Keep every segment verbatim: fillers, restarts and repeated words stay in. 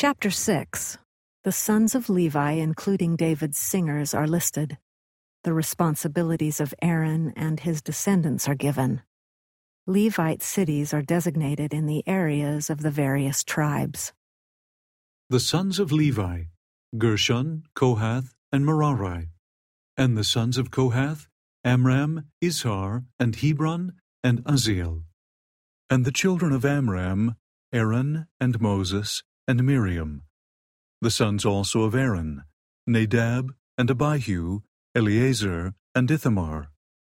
Chapter six. The sons of Levi, including David's singers, are listed. The responsibilities of Aaron and his descendants are given. Levite cities are designated in the areas of the various tribes. The sons of Levi, Gershon, Kohath, and Merari. And the sons of Kohath, Amram, Izhar, and Hebron, and Uzziel. And the children of Amram, Aaron, and Moses, and Miriam. The sons also of Aaron, Nadab, and Abihu, Eleazar, and Ithamar.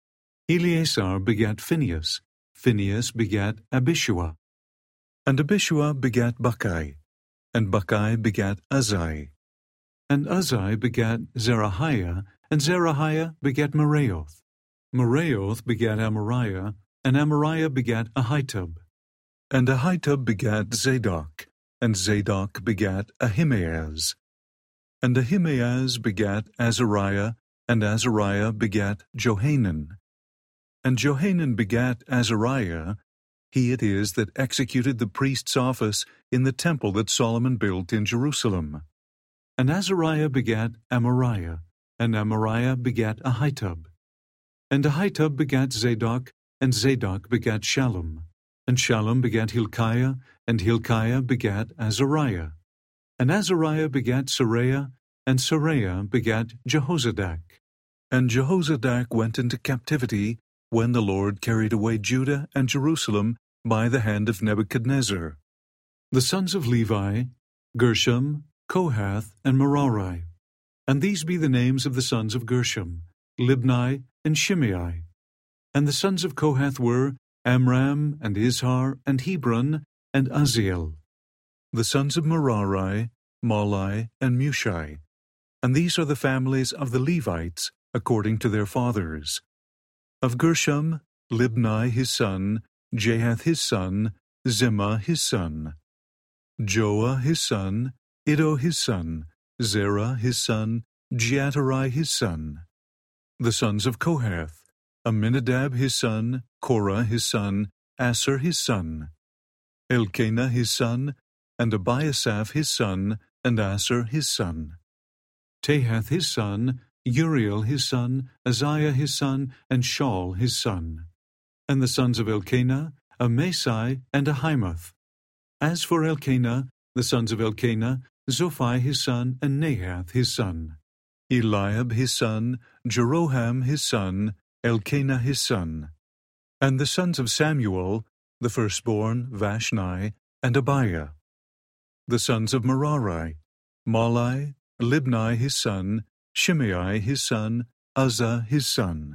Eleazar begat Phinehas, Phinehas begat Abishua. And Abishua begat Bukki, and Bukki begat Uzzi. And Uzzi begat Zerahiah, and Zerahiah begat Meraioth. Meraioth begat Amariah, and Amariah begat Ahitub. And Ahitub begat Zadok, and Zadok begat Ahimaaz. And Ahimaaz begat Azariah, and Azariah begat Johanan. And Johanan begat Azariah. He it is that executed the priest's office in the temple that Solomon built in Jerusalem. And Azariah begat Amariah, and Amariah begat Ahitub. And Ahitub begat Zadok, and Zadok begat Shallum. And Shallum begat Hilkiah, and Hilkiah begat Azariah. And Azariah begat Seraiah, and Seraiah begat Jehozadak. And Jehozadak went into captivity when the Lord carried away Judah and Jerusalem by the hand of Nebuchadnezzar. The sons of Levi, Gershom, Kohath, and Merari. And these be the names of the sons of Gershom, Libni, and Shimei. And the sons of Kohath were Amram, and Izhar, and Hebron, and Uzziel. The sons of Merari, Mahli, and Mushi. And these are the families of the Levites, according to their fathers. Of Gershom, Libni his son, Jahath his son, Zimmah his son. Joah his son, Iddo his son, Zerah his son, Jeaterai his son. The sons of Kohath, Aminadab his son, Korah his son, Asher his son. Elkanah his son, and Abiasaph his son, and Asher his son. Tahath his son, Uriel his son, Azariah his son, and Shaul his son. And the sons of Elkanah, Amasai, and Ahimoth. As for Elkanah, the sons of Elkanah, Zophai his son, and Nahath his son. Eliab his son, Jeroham his son, Elkanah his son. And the sons of Samuel, the firstborn, Vashni, and Abiah. The sons of Merari, Mahli, Libni his son, Shimei his son, Uzzah his son.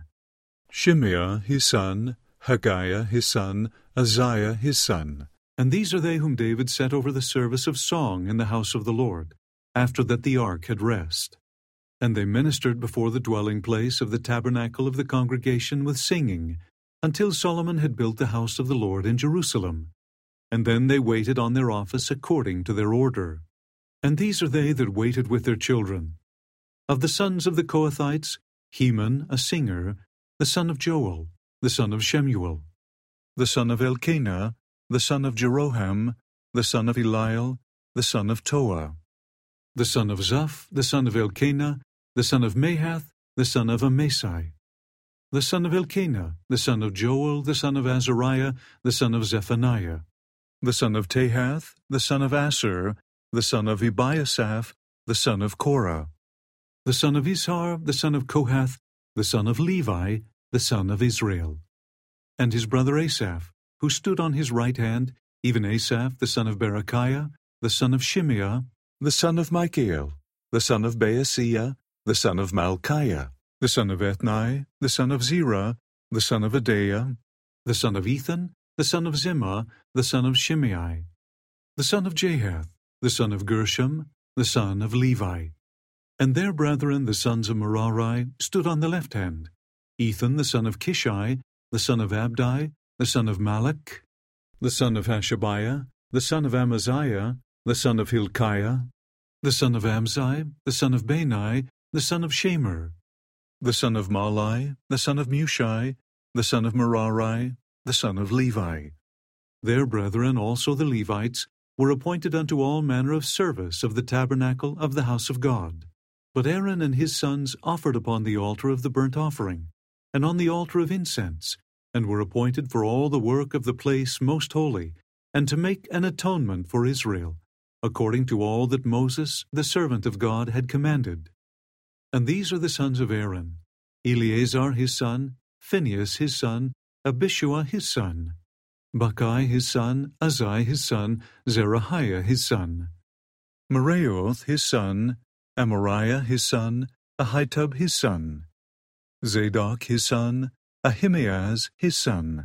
Shimei his son, Haggiah his son, Uzziah his son. And these are they whom David set over the service of song in the house of the Lord, after that the ark had rest. And they ministered before the dwelling place of the tabernacle of the congregation with singing, until Solomon had built the house of the Lord in Jerusalem. And then they waited on their office according to their order. And these are they that waited with their children. Of the sons of the Kohathites, Heman, a singer, the son of Joel, the son of Shemuel. The son of Elkanah, the son of Jeroham, the son of Eliel, the son of Toah. The son of Zuph, the son of Elkanah, the son of Mahath, the son of Amasai. The son of Elkanah, the son of Joel, the son of Azariah, the son of Zephaniah. The son of Tahath, the son of Asher, the son of Ebiasaph, the son of Korah. The son of Izhar, the son of Kohath, the son of Levi, the son of Israel. And his brother Asaph, who stood on his right hand, even Asaph, the son of Berechiah, the son of Shimea, the son of Michael, the son of Baaseiah, the son of Malchiah, the son of Ethni, the son of Zerah, the son of Adaiah, the son of Ethan, the son of Zimmah, the son of Shimei, the son of Jahath, the son of Gershom, the son of Levi. And their brethren, the sons of Merari, stood on the left hand, Ethan, the son of Kishi, the son of Abdi, the son of Malach, the son of Hashabiah, the son of Amaziah, the son of Hilkiah, the son of Amzi, the son of Bani, the son of Shemer, the son of Mahli, the son of Mushi, the son of Merari, the son of Levi. Their brethren also the Levites, were appointed unto all manner of service of the tabernacle of the house of God. But Aaron and his sons offered upon the altar of the burnt offering, and on the altar of incense, and were appointed for all the work of the place most holy, and to make an atonement for Israel, according to all that Moses, the servant of God, had commanded. And these are the sons of Aaron: Eleazar his son, Phinehas his son, Abishua his son, Bacchai his son, Azai his son, Zerahiah his son, Meraioth his son, Amariah his son, Ahitub his son, Zadok his son, Ahimaaz his son.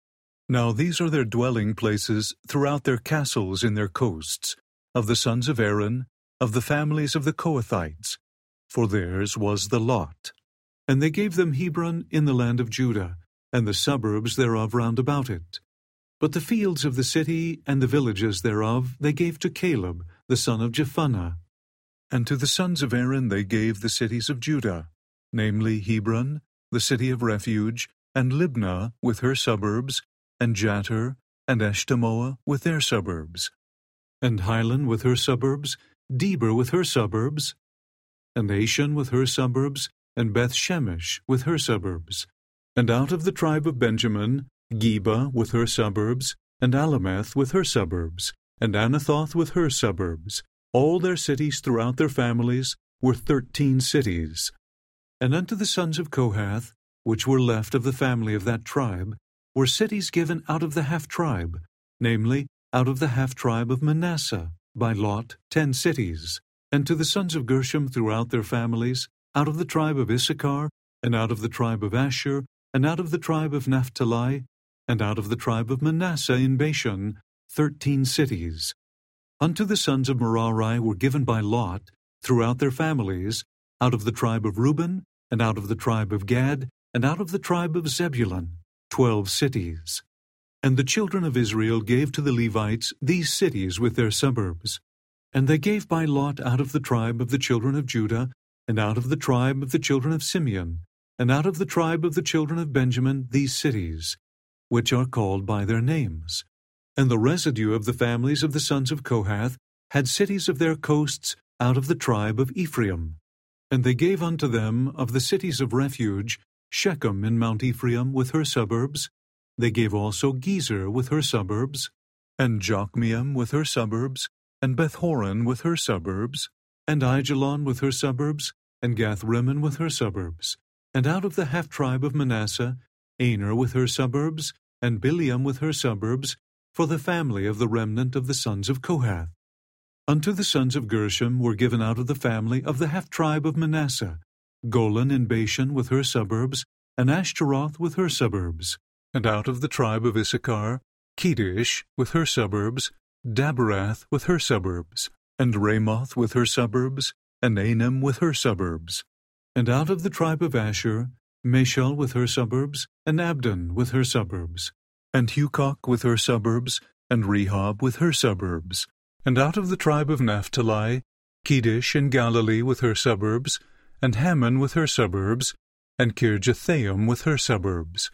Now these are their dwelling places throughout their castles in their coasts, of the sons of Aaron, of the families of the Kohathites, for theirs was the lot. And they gave them Hebron in the land of Judah, and the suburbs thereof round about it. But the fields of the city and the villages thereof they gave to Caleb, the son of Jephunneh. And to the sons of Aaron they gave the cities of Judah, namely Hebron, the city of refuge, and Libnah with her suburbs, and Jattir, and Eshtemoa with their suburbs, and Hilan with her suburbs, Deber with her suburbs, and Ashan with her suburbs, and Beth-Shemesh with her suburbs. And out of the tribe of Benjamin, Geba with her suburbs, and Alameth with her suburbs, and Anathoth with her suburbs. All their cities throughout their families were thirteen cities. And unto the sons of Kohath, which were left of the family of that tribe, were cities given out of the half-tribe, namely, out of the half-tribe of Manasseh, by lot ten cities. And to the sons of Gershom throughout their families, out of the tribe of Issachar, and out of the tribe of Asher, and out of the tribe of Naphtali, and out of the tribe of Manasseh in Bashan, thirteen cities. Unto the sons of Merari were given by lot, throughout their families, out of the tribe of Reuben, and out of the tribe of Gad, and out of the tribe of Zebulun, twelve cities. And the children of Israel gave to the Levites these cities with their suburbs. And they gave by lot out of the tribe of the children of Judah, and out of the tribe of the children of Simeon, and out of the tribe of the children of Benjamin these cities, which are called by their names. And the residue of the families of the sons of Kohath had cities of their coasts out of the tribe of Ephraim. And they gave unto them of the cities of refuge Shechem in Mount Ephraim with her suburbs. They gave also Gezer with her suburbs, and Jokmeam with her suburbs, and Beth-horon with her suburbs, and Aijalon with her suburbs, and Gath-rimmon with her suburbs. And out of the half-tribe of Manasseh, Aner with her suburbs, and Bileam with her suburbs, for the family of the remnant of the sons of Kohath. Unto the sons of Gershom were given out of the family of the half-tribe of Manasseh, Golan in Bashan with her suburbs, and Ashtaroth with her suburbs. And out of the tribe of Issachar, Kedesh with her suburbs, Daberath with her suburbs, and Ramoth with her suburbs, and Anem with her suburbs. And out of the tribe of Asher, Mashal with her suburbs, and Abdon with her suburbs, and Hucoch with her suburbs, and Rehob with her suburbs. And out of the tribe of Naphtali, Kedesh in Galilee with her suburbs, and Hammon with her suburbs, and Kirjathaim with her suburbs.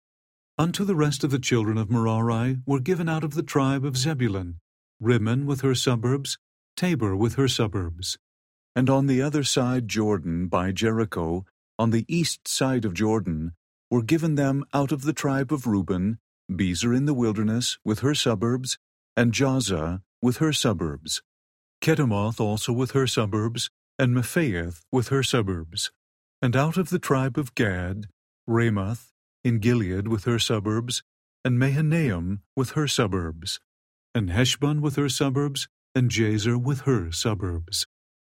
Unto the rest of the children of Merari were given out of the tribe of Zebulun, Rimmon with her suburbs, Tabor with her suburbs. And on the other side Jordan by Jericho, on the east side of Jordan, were given them out of the tribe of Reuben, Bezer in the wilderness with her suburbs, and Jahzah with her suburbs, Kedemoth also with her suburbs, and Mephaath with her suburbs. And out of the tribe of Gad, Ramoth in Gilead with her suburbs, and Mahanaim with her suburbs, and Heshbon with her suburbs, and Jazer with her suburbs.